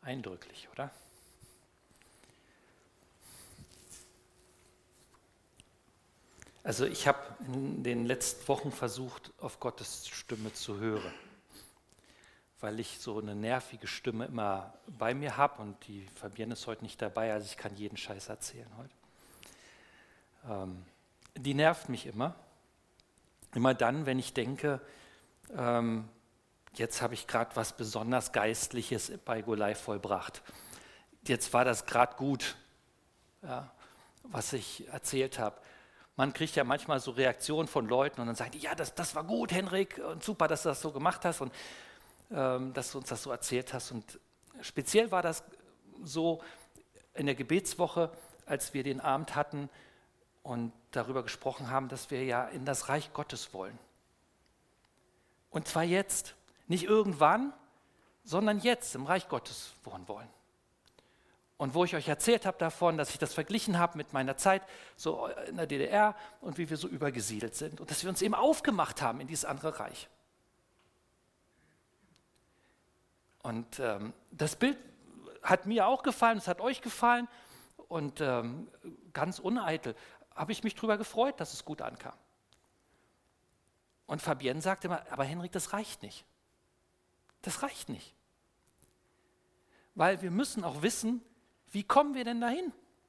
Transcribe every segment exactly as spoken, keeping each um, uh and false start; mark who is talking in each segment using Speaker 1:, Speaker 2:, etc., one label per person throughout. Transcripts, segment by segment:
Speaker 1: Eindrücklich, oder? Also ich habe in den letzten Wochen versucht, auf Gottes Stimme zu hören, weil ich so eine nervige Stimme immer bei mir habe und die Fabienne ist heute nicht dabei, also ich kann jeden Scheiß erzählen heute. Ähm, die nervt mich immer, immer dann, wenn ich denke, ähm, jetzt habe ich gerade was besonders Geistliches bei Golai vollbracht. Jetzt war das gerade gut, ja, was ich erzählt habe. Man kriegt ja manchmal so Reaktionen von Leuten und dann sagen die, ja, das, das war gut, Henrik, und super, dass du das so gemacht hast und ähm, dass du uns das so erzählt hast. Und speziell war das so in der Gebetswoche, als wir den Abend hatten und darüber gesprochen haben, dass wir ja in das Reich Gottes wollen. Und zwar jetzt, nicht irgendwann, sondern jetzt im Reich Gottes wohnen wollen. Und wo ich euch erzählt habe davon, dass ich das verglichen habe mit meiner Zeit so in der D D R und wie wir so übergesiedelt sind und dass wir uns eben aufgemacht haben in dieses andere Reich. Und ähm, das Bild hat mir auch gefallen, es hat euch gefallen und ähm, ganz uneitel habe ich mich darüber gefreut, dass es gut ankam. Und Fabienne sagte immer, aber Henrik, das reicht nicht. Das reicht nicht. Weil wir müssen auch wissen, wie kommen wir denn dahin?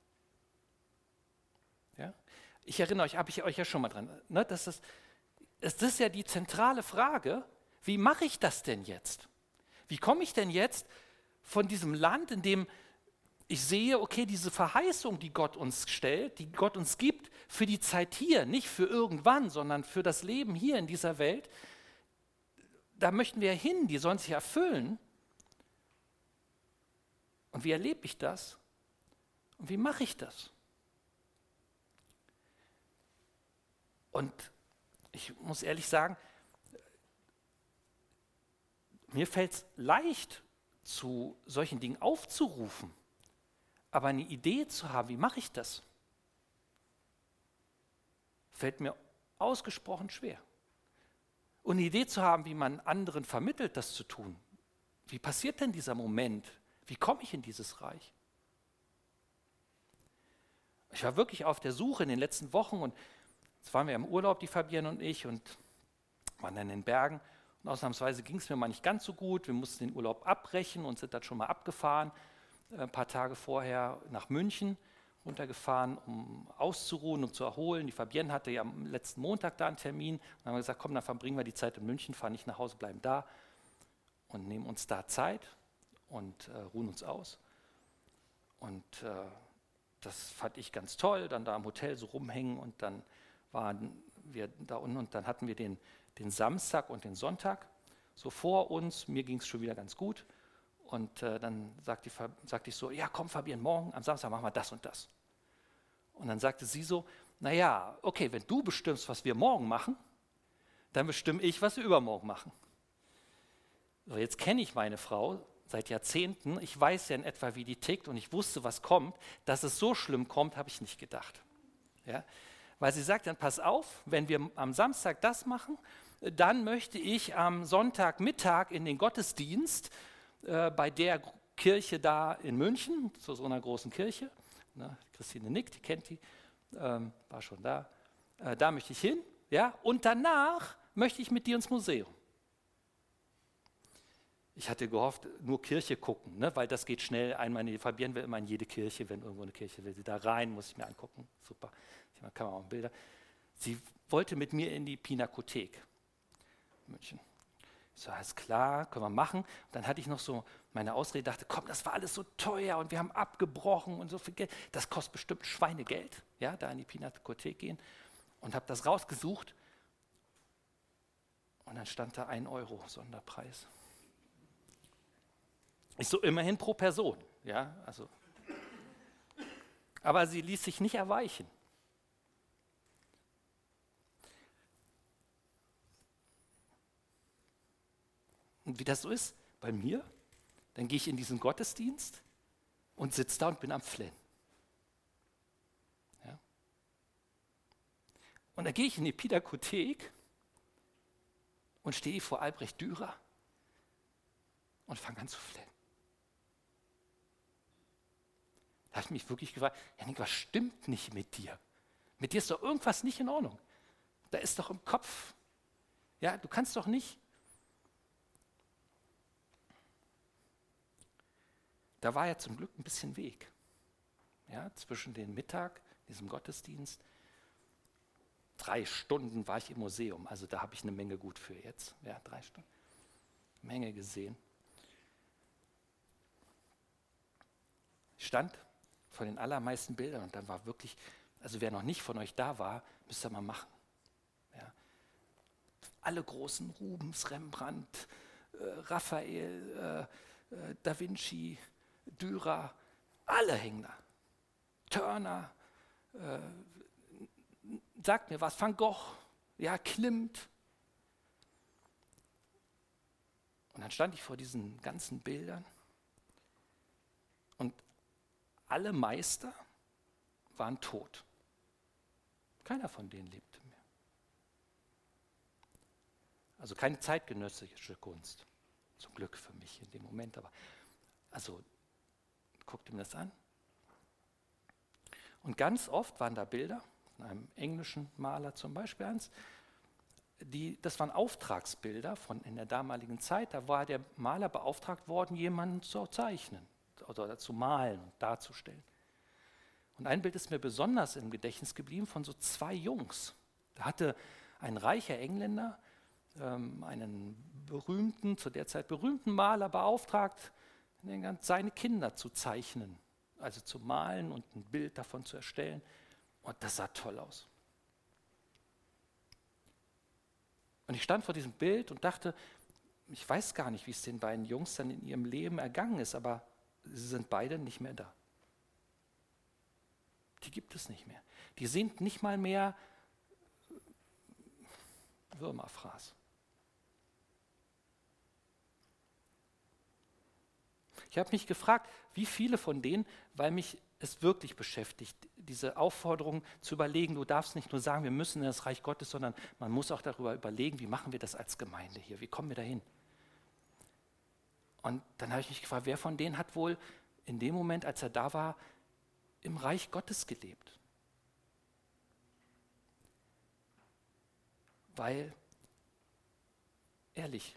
Speaker 1: Ja? Ich erinnere euch, habe ich euch ja schon mal dran. Ne? Das, ist, das ist ja die zentrale Frage, wie mache ich das denn jetzt? Wie komme ich denn jetzt von diesem Land, in dem ich sehe, okay, diese Verheißung, die Gott uns stellt, die Gott uns gibt, für die Zeit hier, nicht für irgendwann, sondern für das Leben hier in dieser Welt, da möchten wir hin, die sollen sich erfüllen. Und wie erlebe ich das? Und wie mache ich das? Und ich muss ehrlich sagen, mir fällt es leicht, zu solchen Dingen aufzurufen, aber eine Idee zu haben, wie mache ich das, fällt mir ausgesprochen schwer. Und eine Idee zu haben, wie man anderen vermittelt, das zu tun. Wie passiert denn dieser Moment? Wie komme ich in dieses Reich? Ich war wirklich auf der Suche in den letzten Wochen und jetzt waren wir im Urlaub, die Fabienne und ich, und waren dann in den Bergen. Und ausnahmsweise ging es mir mal nicht ganz so gut. Wir mussten den Urlaub abbrechen und sind dann schon mal abgefahren, äh, ein paar Tage vorher nach München runtergefahren, um auszuruhen, um zu erholen. Die Fabienne hatte ja am letzten Montag da einen Termin. Und dann haben wir gesagt, komm, dann verbringen wir die Zeit in München, fahren nicht nach Hause, bleiben da und nehmen uns da Zeit und äh, ruhen uns aus. Und äh, das fand ich ganz toll, dann da im Hotel so rumhängen und dann waren wir da unten und dann hatten wir den, den Samstag und den Sonntag so vor uns. Mir ging es schon wieder ganz gut und äh, dann sagte ich, sagte ich so, ja komm Fabienne, morgen am Samstag machen wir das und das. Und dann sagte sie so, naja, okay, wenn du bestimmst, was wir morgen machen, dann bestimme ich, was wir übermorgen machen. So, jetzt kenne ich meine Frau seit Jahrzehnten, ich weiß ja in etwa, wie die tickt und ich wusste, was kommt. Dass es so schlimm kommt, habe ich nicht gedacht. Ja? Weil sie sagt dann, pass auf, wenn wir am Samstag das machen, dann möchte ich am Sonntagmittag in den Gottesdienst äh, bei der Kirche da in München, zu so einer großen Kirche, ne, Christine nickt, die kennt die, ähm, war schon da, äh, da möchte ich hin, ja? Und danach möchte ich mit dir ins Museum. Ich hatte gehofft, nur Kirche gucken, ne? Weil das geht schnell. Einmal, die Fabienne will immer in jede Kirche, wenn irgendwo eine Kirche will. Sie da rein, muss ich mir angucken. Super. Ich kann auch Bilder. Sie wollte mit mir in die Pinakothek München. Ich so, alles klar, können wir machen. Und dann hatte ich noch so meine Ausrede, dachte, komm, das war alles so teuer und wir haben abgebrochen und so viel Geld. Das kostet bestimmt Schweinegeld, ja, da in die Pinakothek gehen. Und habe das rausgesucht. Und dann stand da ein Euro Sonderpreis. Ist so immerhin pro Person, ja, also. Aber sie ließ sich nicht erweichen. Und wie das so ist bei mir, dann gehe ich in diesen Gottesdienst und sitze da und bin am Flennen. Ja. Und dann gehe ich in die Pinakothek und stehe vor Albrecht Dürer und fange an zu flennen. Da habe ich mich wirklich gefragt, Janik, was stimmt nicht mit dir? Mit dir ist doch irgendwas nicht in Ordnung. Da ist doch im Kopf. Ja, du kannst doch nicht. Da war ja zum Glück ein bisschen Weg. Ja, zwischen den Mittag, diesem Gottesdienst. Drei Stunden war ich im Museum. Also da habe ich eine Menge gut für jetzt. Ja, drei Stunden. Menge gesehen. Ich stand vor den allermeisten Bildern und dann war wirklich, also wer noch nicht von euch da war, müsst ihr mal machen. Ja. Alle großen Rubens, Rembrandt, äh, Raphael, äh, äh, Da Vinci, Dürer, alle hängen da. Turner, äh, sagt mir was, Van Gogh, ja, Klimt. Und dann stand ich vor diesen ganzen Bildern und alle Meister waren tot. Keiner von denen lebte mehr. Also keine zeitgenössische Kunst. Zum Glück für mich in dem Moment. Aber also guckt ihm das an. Und ganz oft waren da Bilder, von einem englischen Maler zum Beispiel eins, die, das waren Auftragsbilder von in der damaligen Zeit. Da war der Maler beauftragt worden, jemanden zu zeichnen oder zu malen und darzustellen. Und ein Bild ist mir besonders im Gedächtnis geblieben von so zwei Jungs. Da hatte ein reicher Engländer ähm, einen berühmten, zu der Zeit berühmten Maler beauftragt, seine Kinder zu zeichnen, also zu malen und ein Bild davon zu erstellen. Und das sah toll aus. Und ich stand vor diesem Bild und dachte, ich weiß gar nicht, wie es den beiden Jungs dann in ihrem Leben ergangen ist, aber sie sind beide nicht mehr da. Die gibt es nicht mehr. Die sind nicht mal mehr Würmerfraß. Ich habe mich gefragt, wie viele von denen, weil mich es wirklich beschäftigt, diese Aufforderung zu überlegen, du darfst nicht nur sagen, wir müssen in das Reich Gottes, sondern man muss auch darüber überlegen, wie machen wir das als Gemeinde hier, wie kommen wir dahin? Und dann habe ich mich gefragt, wer von denen hat wohl in dem Moment, als er da war, im Reich Gottes gelebt? Weil, ehrlich,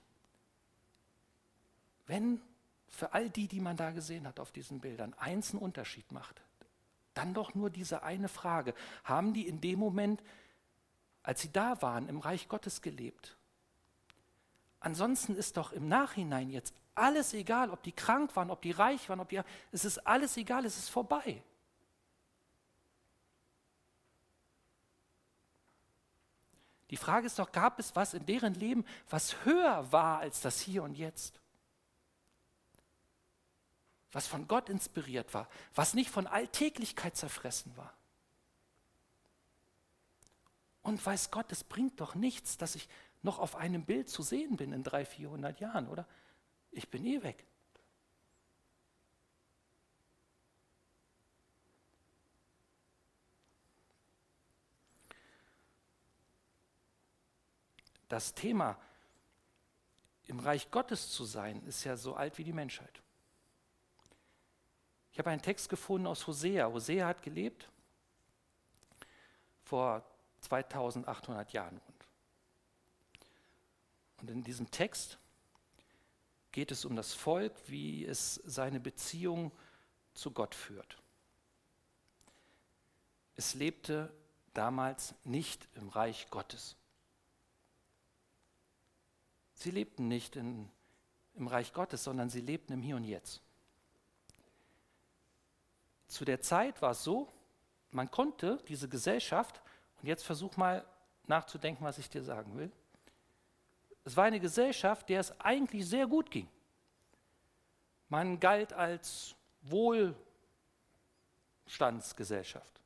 Speaker 1: wenn für all die, die man da gesehen hat auf diesen Bildern, eins einen Unterschied macht, dann doch nur diese eine Frage. Haben die in dem Moment, als sie da waren, im Reich Gottes gelebt? Ansonsten ist doch im Nachhinein jetzt alles egal, ob die krank waren, ob die reich waren, ob die, es ist alles egal, es ist vorbei. Die Frage ist doch, gab es was in deren Leben, was höher war als das Hier und Jetzt? Was von Gott inspiriert war, was nicht von Alltäglichkeit zerfressen war. Und weiß Gott, es bringt doch nichts, dass ich noch auf einem Bild zu sehen bin in dreihundert, vierhundert Jahren, oder? Ich bin eh weg. Das Thema, im Reich Gottes zu sein, ist ja so alt wie die Menschheit. Ich habe einen Text gefunden aus Hosea. Hosea hat gelebt vor zweitausendachthundert Jahren. Und in diesem Text geht es um das Volk, wie es seine Beziehung zu Gott führt. Es lebte damals nicht im Reich Gottes. Sie lebten nicht in, im Reich Gottes, sondern sie lebten im Hier und Jetzt. Zu der Zeit war es so, man konnte diese Gesellschaft, und jetzt versuch mal nachzudenken, was ich dir sagen will. Es war eine Gesellschaft, der es eigentlich sehr gut ging. Man galt als Wohlstandsgesellschaft.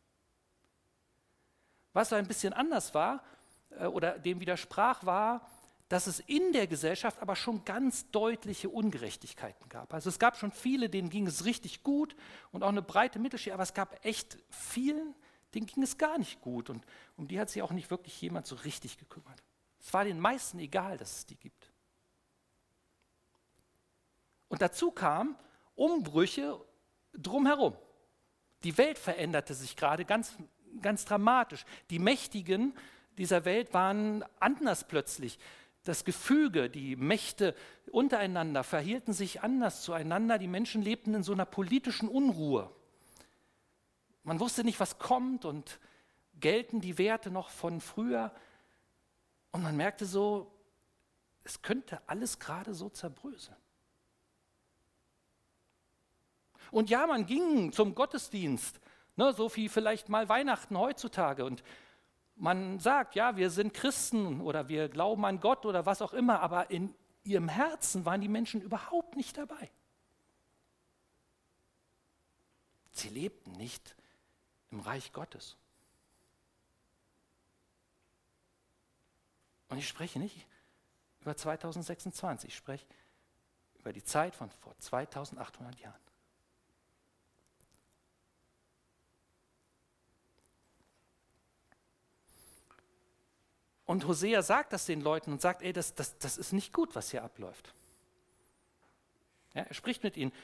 Speaker 1: Was ein bisschen anders war äh, oder dem widersprach, war, dass es in der Gesellschaft aber schon ganz deutliche Ungerechtigkeiten gab. Also es gab schon viele, denen ging es richtig gut und auch eine breite Mittelschicht, aber es gab echt vielen, denen ging es gar nicht gut und um die hat sich auch nicht wirklich jemand so richtig gekümmert. Es war den meisten egal, dass es die gibt. Und dazu kamen Umbrüche drumherum. Die Welt veränderte sich gerade ganz, ganz dramatisch. Die Mächtigen dieser Welt waren anders plötzlich. Das Gefüge, die Mächte untereinander verhielten sich anders zueinander. Die Menschen lebten in so einer politischen Unruhe. Man wusste nicht, was kommt und gelten die Werte noch von früher. Und man merkte so, es könnte alles gerade so zerbröseln. Und ja, man ging zum Gottesdienst, ne, so wie vielleicht mal Weihnachten heutzutage. Und man sagt, ja, wir sind Christen oder wir glauben an Gott oder was auch immer, aber in ihrem Herzen waren die Menschen überhaupt nicht dabei. Sie lebten nicht im Reich Gottes. Und ich spreche nicht über zweitausendsechsundzwanzig, ich spreche über die Zeit von vor zweitausendachthundert Jahren. Und Hosea sagt das den Leuten und sagt, ey, das, das, das ist nicht gut, was hier abläuft. Ja, er spricht mit ihnen.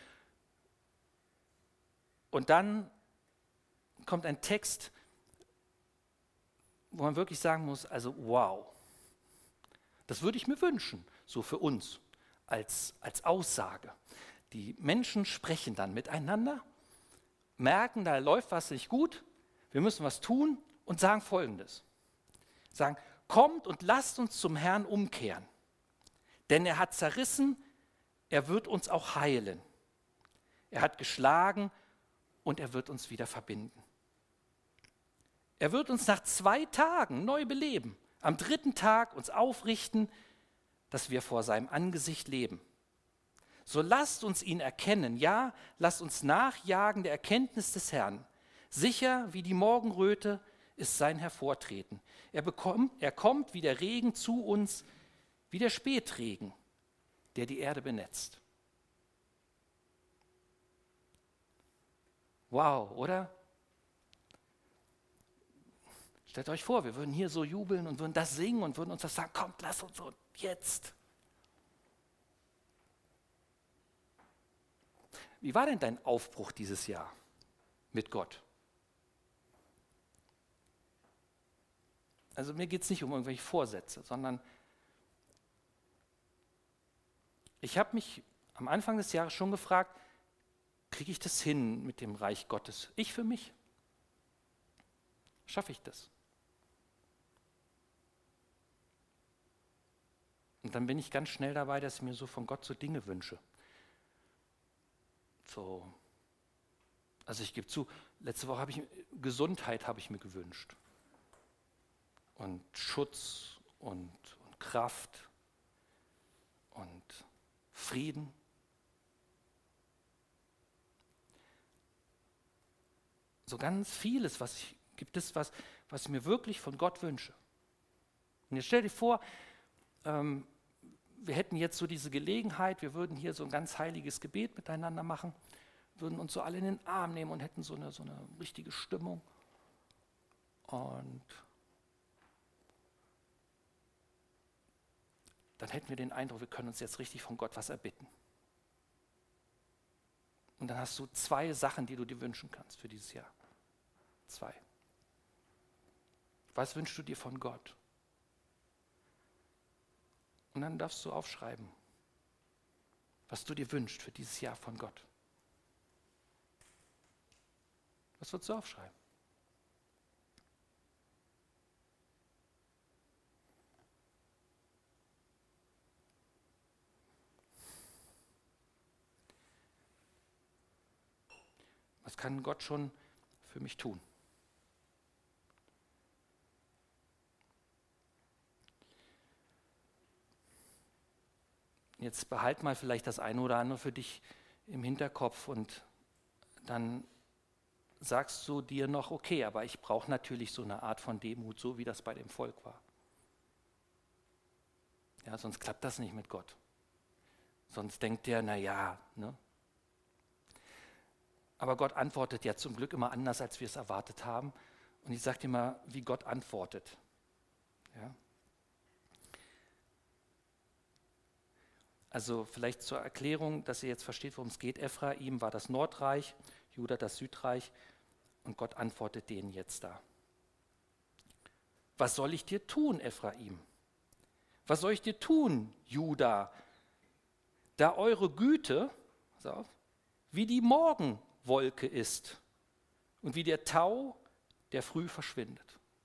Speaker 1: Und dann kommt ein Text, wo man wirklich sagen muss, also wow, das würde ich mir wünschen, so für uns als, als Aussage. Die Menschen sprechen dann miteinander, merken, da läuft was nicht gut, wir müssen was tun und sagen Folgendes. Sagen, kommt und lasst uns zum Herrn umkehren, denn er hat zerrissen, er wird uns auch heilen. Er hat geschlagen und er wird uns wieder verbinden. Er wird uns nach zwei Tagen neu beleben, am dritten Tag uns aufrichten, dass wir vor seinem Angesicht leben. So lasst uns ihn erkennen, ja, lasst uns nachjagen der Erkenntnis des Herrn. Sicher wie die Morgenröte ist sein Hervortreten. Er, bekommt, er kommt wie der Regen zu uns, wie der Spätregen, der die Erde benetzt. Wow, oder? Stellt euch vor, wir würden hier so jubeln und würden das singen und würden uns das sagen, kommt, lass uns so, jetzt. Wie war denn dein Aufbruch dieses Jahr mit Gott? Also mir geht es nicht um irgendwelche Vorsätze, sondern ich habe mich am Anfang des Jahres schon gefragt, kriege ich das hin mit dem Reich Gottes? Ich für mich? Schaffe ich das? Und dann bin ich ganz schnell dabei, dass ich mir so von Gott so Dinge wünsche. So, also ich gebe zu, letzte Woche habe ich Gesundheit habe ich mir gewünscht. Und Schutz und, und Kraft und Frieden. So ganz vieles, was ich, gibt es, was, was ich mir wirklich von Gott wünsche. Und jetzt stell dir vor, ähm, wir hätten jetzt so diese Gelegenheit, wir würden hier so ein ganz heiliges Gebet miteinander machen, würden uns so alle in den Arm nehmen und hätten so eine, so eine richtige Stimmung. Und dann hätten wir den Eindruck, wir können uns jetzt richtig von Gott was erbitten. Und dann hast du zwei Sachen, die du dir wünschen kannst für dieses Jahr. Zwei. Was wünschst du dir von Gott? Und dann darfst du aufschreiben, was du dir wünschst für dieses Jahr von Gott. Was würdest du aufschreiben? Was kann Gott schon für mich tun? Jetzt behalt mal vielleicht das eine oder andere für dich im Hinterkopf und dann sagst du dir noch, okay, aber ich brauche natürlich so eine Art von Demut, so wie das bei dem Volk war. Ja, sonst klappt das nicht mit Gott. Sonst denkt der, na ja, ne? Aber Gott antwortet ja zum Glück immer anders, als wir es erwartet haben. Und ich sage dir mal, wie Gott antwortet. Ja? Also vielleicht zur Erklärung, dass ihr jetzt versteht, worum es geht. Ephraim war das Nordreich, Juda das Südreich. Und Gott antwortet denen jetzt da. Was soll ich dir tun, Ephraim? Was soll ich dir tun, Juda? Da eure Güte, pass auf, wie die Morgenwolke ist und wie der Tau, der früh verschwindet.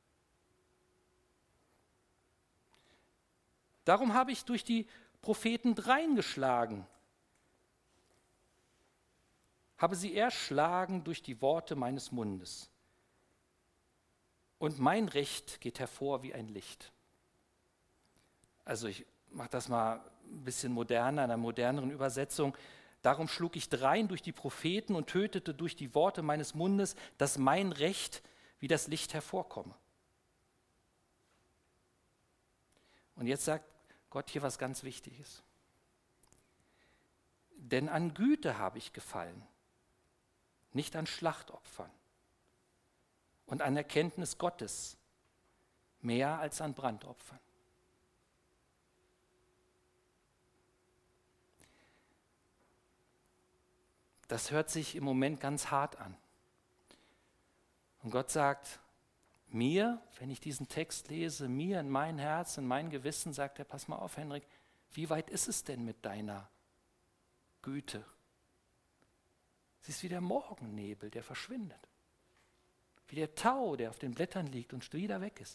Speaker 1: Darum habe ich durch die Propheten dreingeschlagen, habe sie erschlagen durch die Worte meines Mundes. Und mein Recht geht hervor wie ein Licht. Also ich mache das mal ein bisschen moderner, in einer moderneren Übersetzung. Darum schlug ich drein durch die Propheten und tötete durch die Worte meines Mundes, dass mein Recht wie das Licht hervorkomme. Und jetzt sagt Gott hier was ganz Wichtiges. Denn an Güte habe ich gefallen, nicht an Schlachtopfern und an Erkenntnis Gottes, mehr als an Brandopfern. Das hört sich im Moment ganz hart an. Und Gott sagt, mir, wenn ich diesen Text lese, mir in mein Herz, in mein Gewissen, sagt er, pass mal auf, Henrik, wie weit ist es denn mit deiner Güte? Sie ist wie der Morgennebel, der verschwindet. Wie der Tau, der auf den Blättern liegt und wieder weg ist.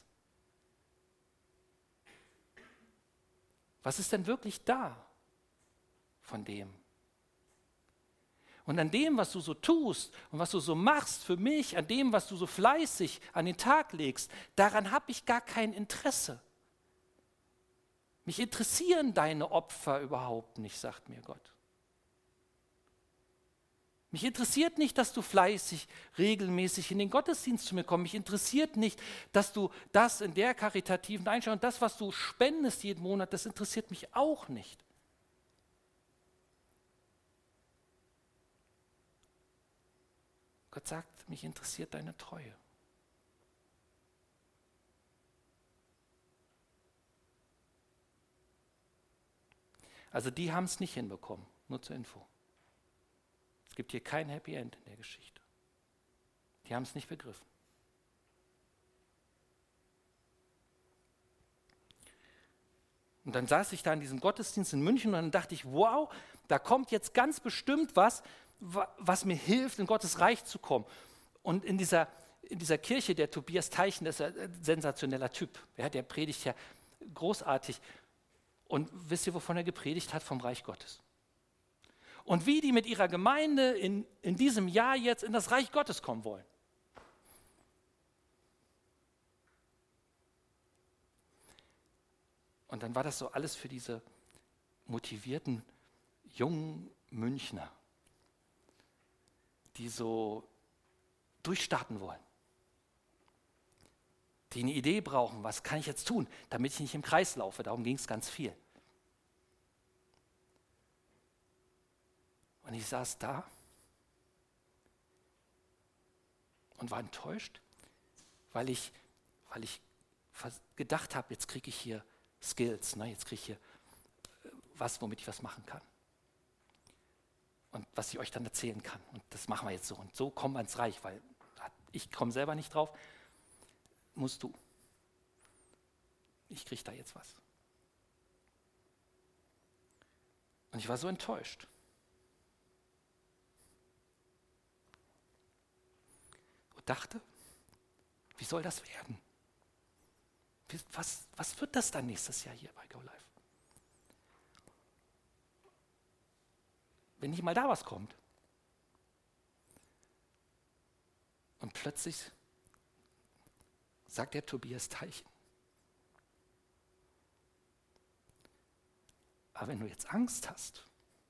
Speaker 1: Was ist denn wirklich da von dem? Und an dem, was du so tust und was du so machst für mich, an dem, was du so fleißig an den Tag legst, daran habe ich gar kein Interesse. Mich interessieren deine Opfer überhaupt nicht, sagt mir Gott. Mich interessiert nicht, dass du fleißig, regelmäßig in den Gottesdienst zu mir kommst. Mich interessiert nicht, dass du das in der karitativen Einstellung, das, was du spendest jeden Monat, das interessiert mich auch nicht. Gott sagt, mich interessiert deine Treue. Also die haben es nicht hinbekommen, nur zur Info. Es gibt hier kein Happy End in der Geschichte. Die haben es nicht begriffen. Und dann saß ich da in diesem Gottesdienst in München und dann dachte ich, wow, da kommt jetzt ganz bestimmt was, was mir hilft, in Gottes Reich zu kommen. Und in dieser, in dieser Kirche, der Tobias Teichen, das ist ein sensationeller Typ. Der, der predigt ja großartig. Und wisst ihr, wovon er gepredigt hat? Vom Reich Gottes. Und wie die mit ihrer Gemeinde in, in diesem Jahr jetzt in das Reich Gottes kommen wollen. Und dann war das so alles für diese motivierten jungen Münchner, die so durchstarten wollen, die eine Idee brauchen, was kann ich jetzt tun, damit ich nicht im Kreis laufe. Darum ging es ganz viel. Und ich saß da und war enttäuscht, weil ich, weil ich gedacht habe, jetzt kriege ich hier Skills, ne? Jetzt kriege ich hier was, womit ich was machen kann. Und was ich euch dann erzählen kann. Und das machen wir jetzt so. Und so kommen wir ins Reich, weil ich komme selber nicht drauf. Musst du. Ich kriege da jetzt was. Und ich war so enttäuscht. Und dachte, wie soll das werden? Was, was wird das dann nächstes Jahr hier bei Go Live? Wenn nicht mal da was kommt. Und plötzlich sagt der Tobias Teichen, aber wenn du jetzt Angst hast,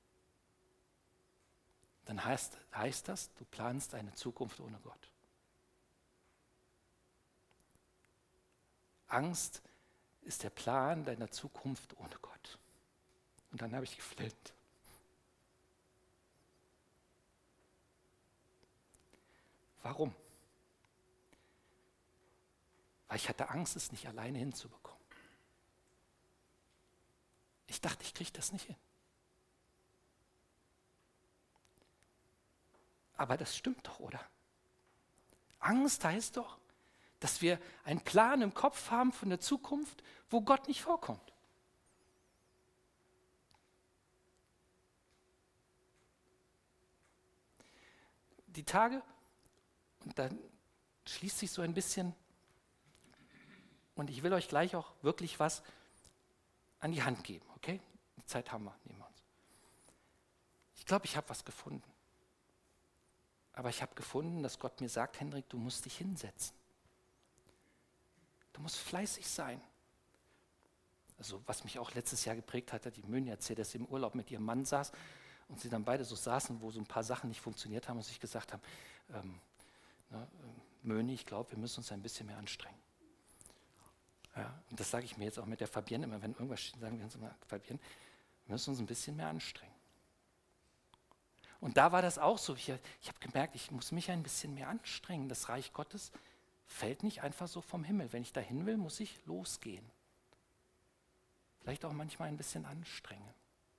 Speaker 1: dann heißt, heißt das, du planst eine Zukunft ohne Gott. Angst ist der Plan deiner Zukunft ohne Gott. Und dann habe ich geflennt. Warum? Weil ich hatte Angst, es nicht alleine hinzubekommen. Ich dachte, ich kriege das nicht hin. Aber das stimmt doch, oder? Angst heißt doch, dass wir einen Plan im Kopf haben von der Zukunft, wo Gott nicht vorkommt. Die Tage, und dann schließt sich so ein bisschen, und ich will euch gleich auch wirklich was an die Hand geben, okay? Die Zeit haben wir, nehmen wir uns. Ich glaube, ich habe was gefunden. Aber ich habe gefunden, dass Gott mir sagt, Hendrik, du musst dich hinsetzen. Du musst fleißig sein. Also was mich auch letztes Jahr geprägt hat, hat die Möni erzählt, dass sie im Urlaub mit ihrem Mann saß und sie dann beide so saßen, wo so ein paar Sachen nicht funktioniert haben und sich gesagt haben, ähm, na, äh, Möni, ich glaube, wir müssen uns ein bisschen mehr anstrengen. Ja, und das sage ich mir jetzt auch mit der Fabienne immer, wenn irgendwas steht, sagen wir uns immer, Fabienne, wir müssen uns ein bisschen mehr anstrengen. Und da war das auch so. Ich, ich habe gemerkt, ich muss mich ein bisschen mehr anstrengen. Das Reich Gottes fällt nicht einfach so vom Himmel. Wenn ich dahin will, muss ich losgehen. Vielleicht auch manchmal ein bisschen anstrengen.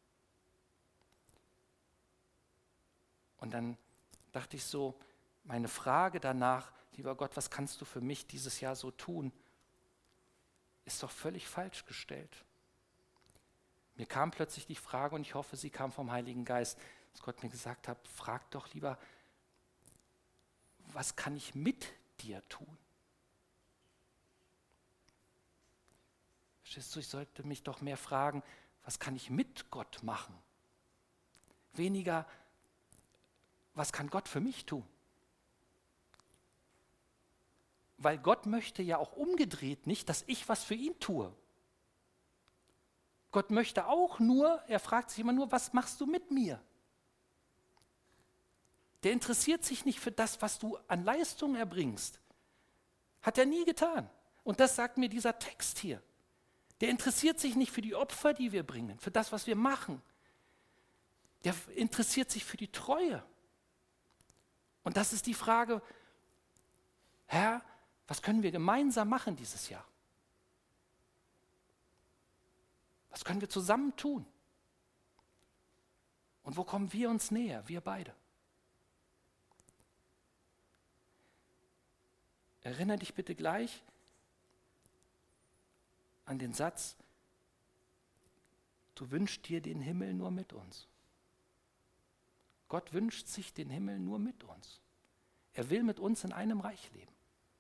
Speaker 1: Und dann dachte ich so, meine Frage danach, lieber Gott, was kannst du für mich dieses Jahr so tun, ist doch völlig falsch gestellt. Mir kam plötzlich die Frage, und ich hoffe, sie kam vom Heiligen Geist, dass Gott mir gesagt hat, frag doch lieber, was kann ich mit dir tun? Verstehst du, ich sollte mich doch mehr fragen, was kann ich mit Gott machen? Weniger, was kann Gott für mich tun? Weil Gott möchte ja auch umgedreht nicht, dass ich was für ihn tue. Gott möchte auch nur, er fragt sich immer nur, was machst du mit mir? Der interessiert sich nicht für das, was du an Leistung erbringst. Hat er nie getan. Und das sagt mir dieser Text hier. Der interessiert sich nicht für die Opfer, die wir bringen, für das, was wir machen. Der interessiert sich für die Treue. Und das ist die Frage, Herr, was können wir gemeinsam machen dieses Jahr? Was können wir zusammen tun? Und wo kommen wir uns näher, wir beide? Erinnere dich bitte gleich an den Satz, du wünschst dir den Himmel nur mit uns. Gott wünscht sich den Himmel nur mit uns. Er will mit uns in einem Reich leben.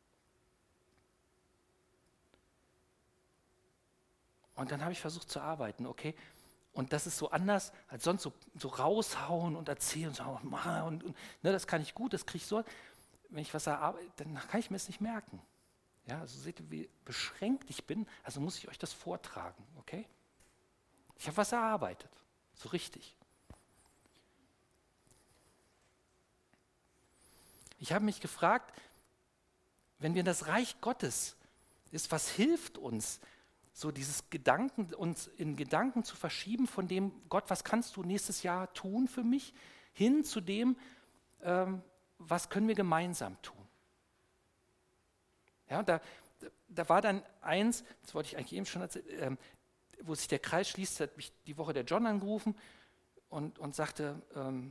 Speaker 1: Und dann habe ich versucht zu arbeiten, okay? Und das ist so anders als sonst, so, so raushauen und erzählen und sagen, und, und ne, das kann ich gut, das kriege ich so. Wenn ich was erarbeite, dann kann ich mir es nicht merken. Ja, also seht ihr, wie beschränkt ich bin, also muss ich euch das vortragen, okay? Ich habe was erarbeitet, so richtig. Ich habe mich gefragt, wenn wir in das Reich Gottes ist, was hilft uns, so dieses Gedanken, uns in Gedanken zu verschieben von dem, Gott, was kannst du nächstes Jahr tun für mich, hin zu dem, ähm, was können wir gemeinsam tun. Ja, da, da war dann eins, das wollte ich eigentlich eben schon erzählen, ähm, wo sich der Kreis schließt, hat mich die Woche der John angerufen und, und sagte, ähm,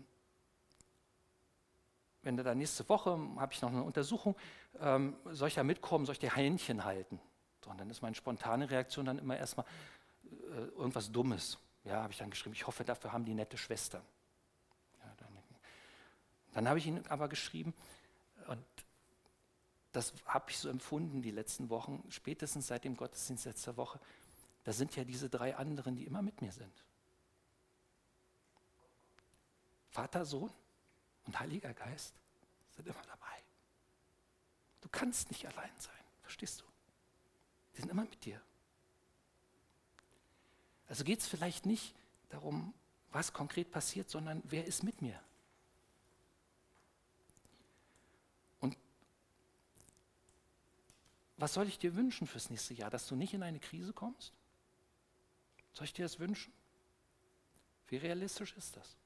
Speaker 1: wenn du da nächste Woche, habe ich noch eine Untersuchung, ähm, soll ich da mitkommen, soll ich dir Händchen halten? So, und dann ist meine spontane Reaktion dann immer erstmal äh, irgendwas Dummes. Ja, habe ich dann geschrieben, ich hoffe, dafür haben die nette Schwestern. Ja, dann dann habe ich ihn aber geschrieben, und das habe ich so empfunden die letzten Wochen, spätestens seit dem Gottesdienst letzter Woche, da sind ja diese drei anderen, die immer mit mir sind. Vater, Sohn und Heiliger Geist sind immer dabei. Du kannst nicht allein sein, verstehst du? Die sind immer mit dir. Also geht es vielleicht nicht darum, was konkret passiert, sondern wer ist mit mir? Und was soll ich dir wünschen fürs nächste Jahr? Dass du nicht in eine Krise kommst? Soll ich dir das wünschen? Wie realistisch ist das?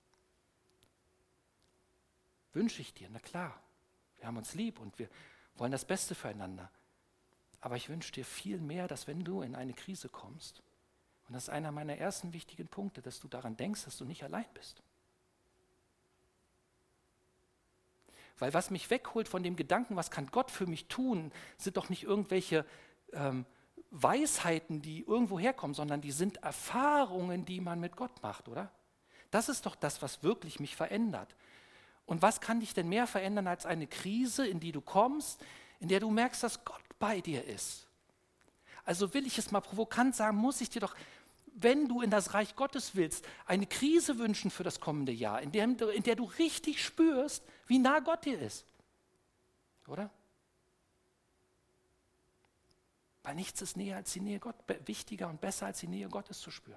Speaker 1: Wünsche ich dir, na klar. Wir haben uns lieb und wir wollen das Beste füreinander. Aber ich wünsche dir viel mehr, dass wenn du in eine Krise kommst, und das ist einer meiner ersten wichtigen Punkte, dass du daran denkst, dass du nicht allein bist. Weil was mich wegholt von dem Gedanken, was kann Gott für mich tun, sind doch nicht irgendwelche ähm, Weisheiten, die irgendwo herkommen, sondern die sind Erfahrungen, die man mit Gott macht, oder? Das ist doch das, was wirklich mich verändert. Und was kann dich denn mehr verändern als eine Krise, in die du kommst, in der du merkst, dass Gott bei dir ist? Also will ich es mal provokant sagen, muss ich dir doch, wenn du in das Reich Gottes willst, eine Krise wünschen für das kommende Jahr, in der, in der du richtig spürst, wie nah Gott dir ist. Oder? Weil nichts ist näher als die Nähe Gott, wichtiger und besser als die Nähe Gottes zu spüren.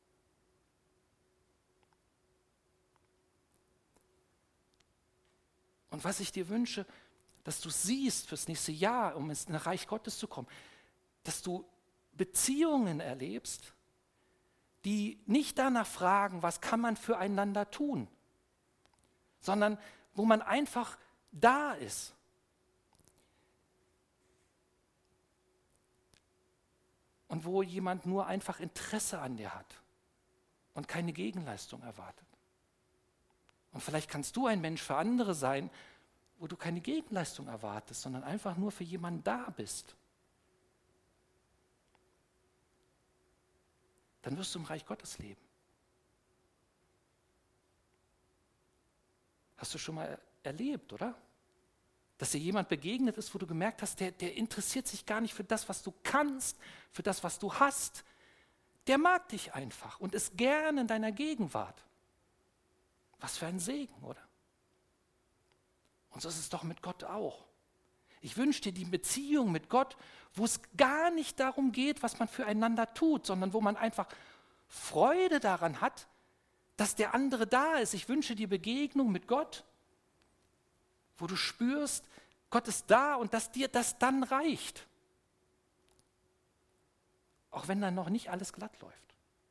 Speaker 1: Und was ich dir wünsche, dass du siehst fürs nächste Jahr, um ins Reich Gottes zu kommen, dass du Beziehungen erlebst, die nicht danach fragen, was kann man füreinander tun, sondern wo man einfach da ist. Und wo jemand nur einfach Interesse an dir hat und keine Gegenleistung erwartet. Und vielleicht kannst du ein Mensch für andere sein, wo du keine Gegenleistung erwartest, sondern einfach nur für jemanden da bist. Dann wirst du im Reich Gottes leben. Hast du schon mal erlebt, oder? Dass dir jemand begegnet ist, wo du gemerkt hast, der, der interessiert sich gar nicht für das, was du kannst, für das, was du hast. Der mag dich einfach und ist gern in deiner Gegenwart. Was für ein Segen, oder? Und so ist es doch mit Gott auch. Ich wünsche dir die Beziehung mit Gott, wo es gar nicht darum geht, was man füreinander tut, sondern wo man einfach Freude daran hat, dass der andere da ist. Ich wünsche dir Begegnung mit Gott, wo du spürst, Gott ist da und dass dir das dann reicht. Auch wenn dann noch nicht alles glatt läuft.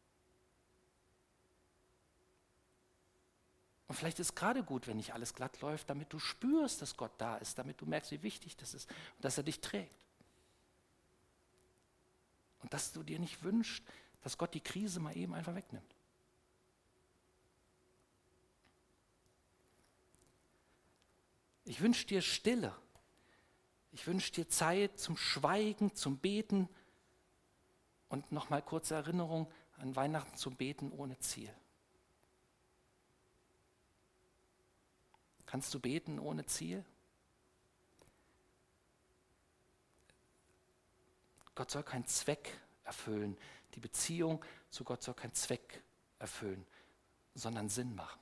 Speaker 1: Und vielleicht ist es gerade gut, wenn nicht alles glatt läuft, damit du spürst, dass Gott da ist, damit du merkst, wie wichtig das ist und dass er dich trägt. Und dass du dir nicht wünschst, dass Gott die Krise mal eben einfach wegnimmt. Ich wünsche dir Stille. Ich wünsche dir Zeit zum Schweigen, zum Beten und nochmal kurze Erinnerung an Weihnachten zum Beten ohne Ziel. Kannst du beten ohne Ziel? Gott soll keinen Zweck erfüllen. Die Beziehung zu Gott soll keinen Zweck erfüllen, sondern Sinn machen.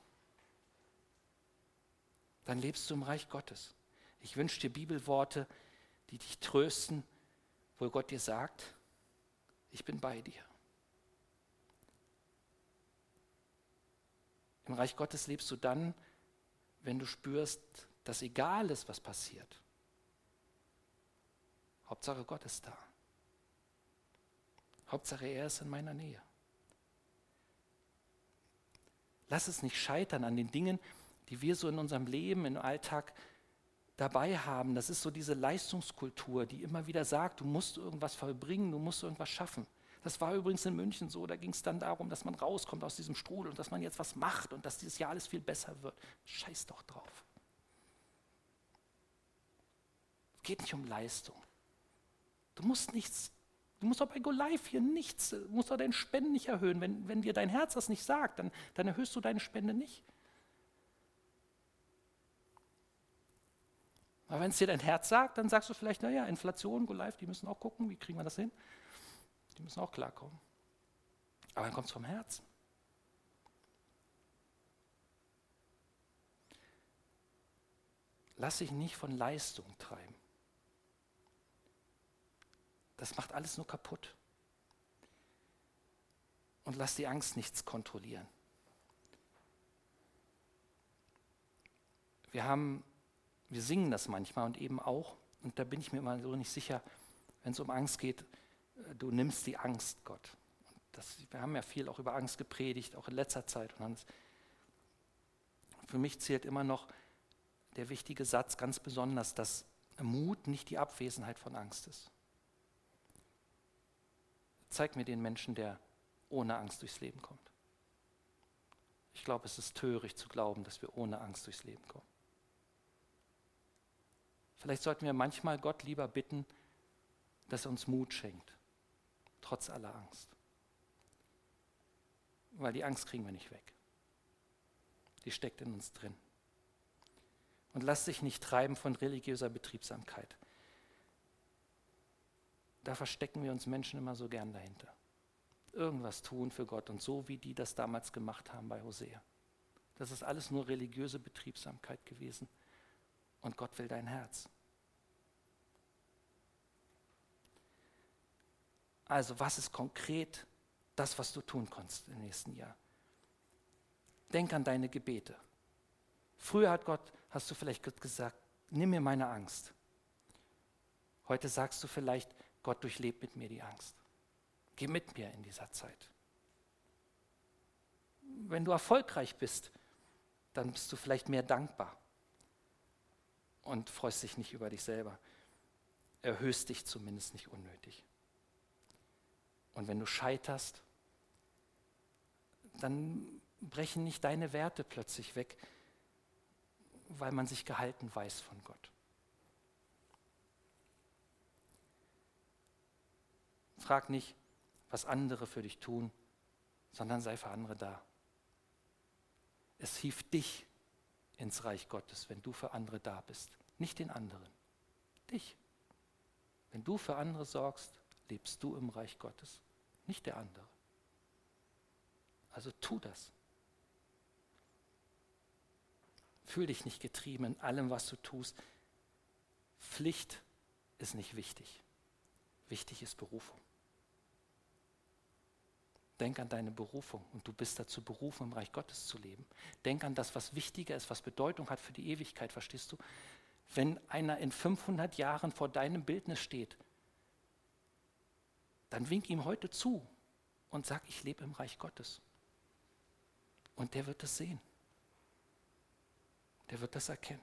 Speaker 1: Dann lebst du im Reich Gottes. Ich wünsche dir Bibelworte, die dich trösten, wo Gott dir sagt, ich bin bei dir. Im Reich Gottes lebst du dann, wenn du spürst, dass egal ist, was passiert. Hauptsache Gott ist da. Hauptsache er ist in meiner Nähe. Lass es nicht scheitern an den Dingen, die wir so in unserem Leben, im Alltag dabei haben. Das ist so diese Leistungskultur, die immer wieder sagt, du musst irgendwas vollbringen, du musst irgendwas schaffen. Das war übrigens in München so, da ging es dann darum, dass man rauskommt aus diesem Strudel und dass man jetzt was macht und dass dieses Jahr alles viel besser wird. Scheiß doch drauf. Es geht nicht um Leistung. Du musst nichts, du musst auch bei Go Live hier nichts, du musst auch deine Spenden nicht erhöhen. Wenn, wenn dir dein Herz das nicht sagt, dann, dann erhöhst du deine Spende nicht. Aber wenn es dir dein Herz sagt, dann sagst du vielleicht, naja, Inflation, Go Live, die müssen auch gucken, wie kriegen wir das hin? Die müssen auch klarkommen. Aber dann kommt es vom Herzen. Lass dich nicht von Leistung treiben. Das macht alles nur kaputt. Und lass die Angst nichts kontrollieren. Wir haben, wir singen das manchmal und eben auch, und da bin ich mir immer so nicht sicher, wenn es um Angst geht, du nimmst die Angst, Gott. Und das, wir haben ja viel auch über Angst gepredigt, auch in letzter Zeit. Und das, für mich zählt immer noch der wichtige Satz ganz besonders, dass Mut nicht die Abwesenheit von Angst ist. Zeig mir den Menschen, der ohne Angst durchs Leben kommt. Ich glaube, es ist töricht zu glauben, dass wir ohne Angst durchs Leben kommen. Vielleicht sollten wir manchmal Gott lieber bitten, dass er uns Mut schenkt, trotz aller Angst. Weil die Angst kriegen wir nicht weg. Die steckt in uns drin. Und lass dich nicht treiben von religiöser Betriebsamkeit. Da verstecken wir uns Menschen immer so gern dahinter. Irgendwas tun für Gott und so, wie die das damals gemacht haben bei Hosea. Das ist alles nur religiöse Betriebsamkeit gewesen. Und Gott will dein Herz. Also was ist konkret das, was du tun kannst im nächsten Jahr? Denk an deine Gebete. Früher hat Gott, hast du vielleicht gesagt, nimm mir meine Angst. Heute sagst du vielleicht, Gott durchlebt mit mir die Angst. Geh mit mir in dieser Zeit. Wenn du erfolgreich bist, dann bist du vielleicht mehr dankbar und freust dich nicht über dich selber. Erhöhst dich zumindest nicht unnötig. Und wenn du scheiterst, dann brechen nicht deine Werte plötzlich weg, weil man sich gehalten weiß von Gott. Frag nicht, was andere für dich tun, sondern sei für andere da. Es hieft dich ins Reich Gottes, wenn du für andere da bist, nicht den anderen. Dich. Wenn du für andere sorgst, lebst du im Reich Gottes, nicht der andere. Also tu das. Fühl dich nicht getrieben in allem, was du tust. Pflicht ist nicht wichtig. Wichtig ist Berufung. Denk an deine Berufung und du bist dazu berufen, im Reich Gottes zu leben. Denk an das, was wichtiger ist, was Bedeutung hat für die Ewigkeit, verstehst du? Wenn einer in fünfhundert Jahren vor deinem Bildnis steht, dann wink ihm heute zu und sag, ich lebe im Reich Gottes. Und der wird es sehen. Der wird das erkennen.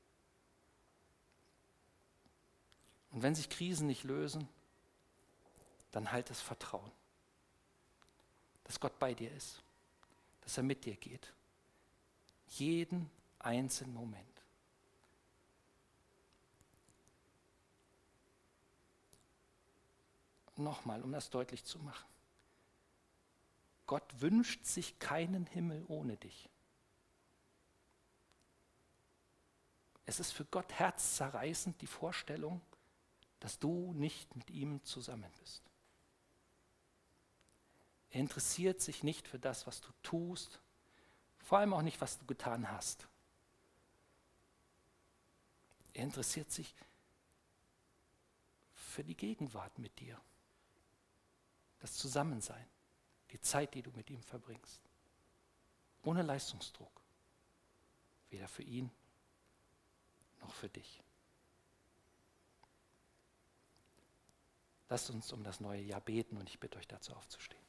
Speaker 1: Und wenn sich Krisen nicht lösen, dann halt das Vertrauen, dass Gott bei dir ist, dass er mit dir geht. Jeden einzelnen Moment. Nochmal, um das deutlich zu machen. Gott wünscht sich keinen Himmel ohne dich. Es ist für Gott herzzerreißend die Vorstellung, dass du nicht mit ihm zusammen bist. Er interessiert sich nicht für das, was du tust, vor allem auch nicht, was du getan hast. Er interessiert sich für die Gegenwart mit dir, das Zusammensein, die Zeit, die du mit ihm verbringst, ohne Leistungsdruck, weder für ihn noch für dich. Lasst uns um das neue Jahr beten und ich bitte euch dazu aufzustehen.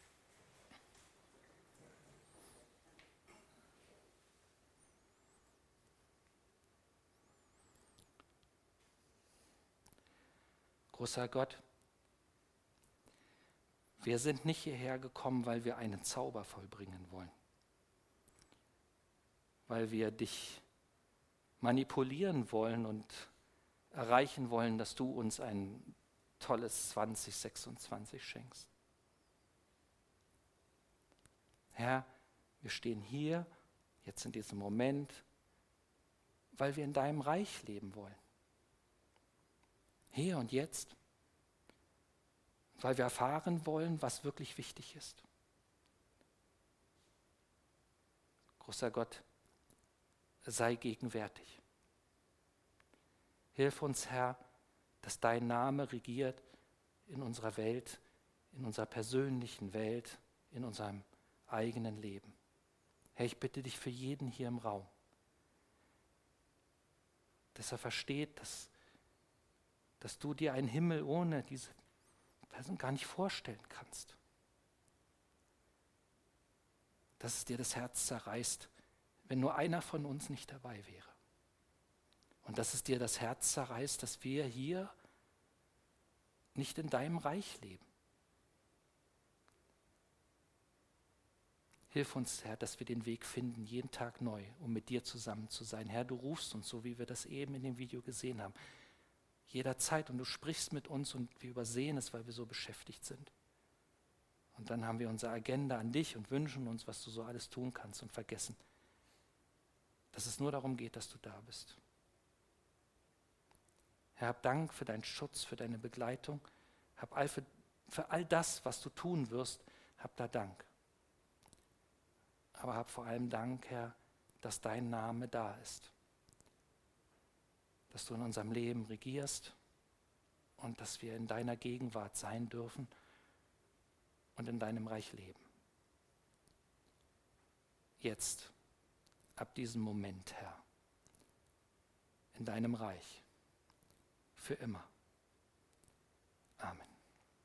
Speaker 1: Großer Gott, wir sind nicht hierher gekommen, weil wir einen Zauber vollbringen wollen, weil wir dich manipulieren wollen und erreichen wollen, dass du uns ein tolles zwanzig sechsundzwanzig schenkst. Herr, wir stehen hier, jetzt in diesem Moment, weil wir in deinem Reich leben wollen. Hier und jetzt, weil wir erfahren wollen, was wirklich wichtig ist. Großer Gott, sei gegenwärtig. Hilf uns, Herr, dass dein Name regiert in unserer Welt, in unserer persönlichen Welt, in unserem eigenen Leben. Herr, ich bitte dich für jeden hier im Raum, dass er versteht, dass, dass du dir einen Himmel ohne diese Person gar nicht vorstellen kannst. Dass es dir das Herz zerreißt, wenn nur einer von uns nicht dabei wäre. Und dass es dir das Herz zerreißt, dass wir hier nicht in deinem Reich leben. Hilf uns, Herr, dass wir den Weg finden, jeden Tag neu, um mit dir zusammen zu sein. Herr, du rufst uns, so wie wir das eben in dem Video gesehen haben, jederzeit und du sprichst mit uns und wir übersehen es, weil wir so beschäftigt sind. Und dann haben wir unsere Agenda an dich und wünschen uns, was du so alles tun kannst und vergessen, dass es nur darum geht, dass du da bist. Herr, hab Dank für deinen Schutz, für deine Begleitung. Hab all für, für all das, was du tun wirst, hab da Dank. Aber hab vor allem Dank, Herr, dass dein Name da ist. Dass du in unserem Leben regierst und dass wir in deiner Gegenwart sein dürfen und in deinem Reich leben. Jetzt, ab diesem Moment, Herr, in deinem Reich, für immer. Amen.